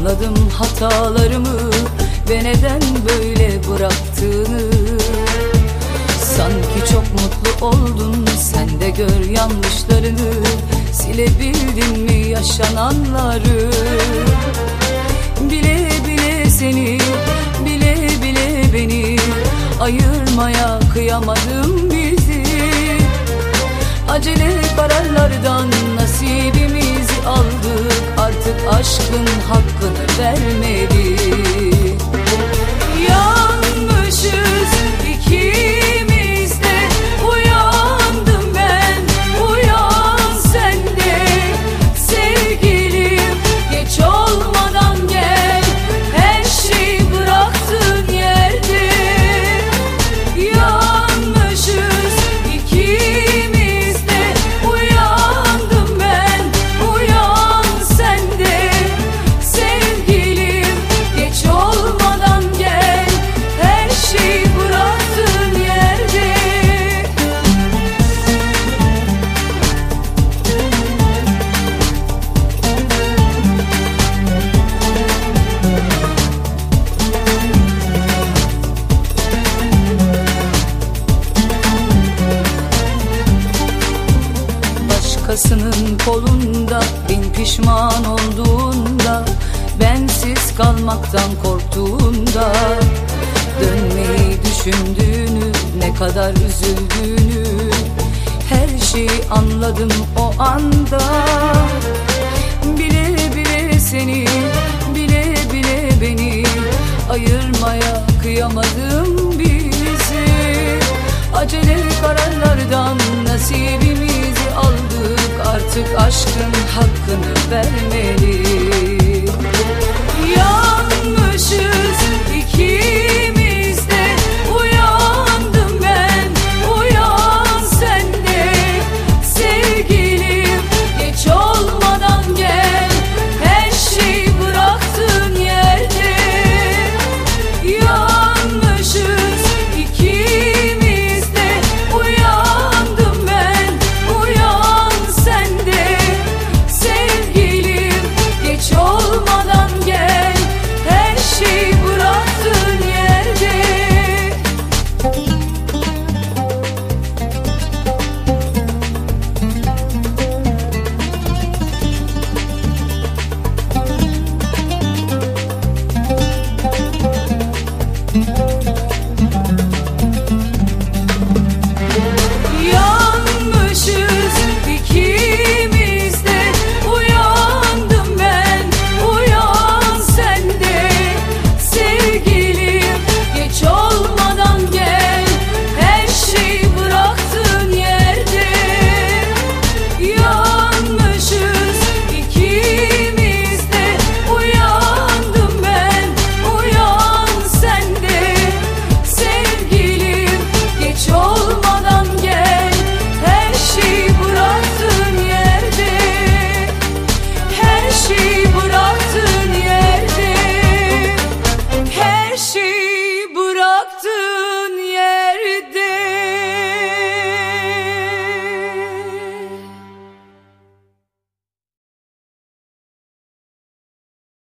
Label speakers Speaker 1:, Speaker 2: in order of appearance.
Speaker 1: Anladım hatalarımı ve neden böyle bıraktığını. Sanki çok mutlu oldun, sen de gör yanlışlarını. Silebildin mi yaşananları? Bile bile seni, bile bile beni ayırmaya kıyamadım bizi. Acele kararlardan nasibimizi aldık, artık aşkın hakkını vermedik. Yanmışız ikimiz de, uyandım ben, uyan sen de. Sevgilim geç olmadan gel, her şeyi bıraktığın yerde. Yanmışız ikimiz de, uyandım ben, uyan sen de. Sevgilim geç olmadan gel, her şeyi bıraktığın yerde. Başkasının kolunda, bin pişman olduğunda, bensiz kalmaktan korktuğunda, dönmeyi düşündüğünü, ne kadar üzüldüğünü, her şeyi anladım o anda. Bile bile seni, bile bile beni ayırmaya kıyamadım bizi. Acele kararlardan nasibimizi aldık, artık aşkın hakkını vermeli.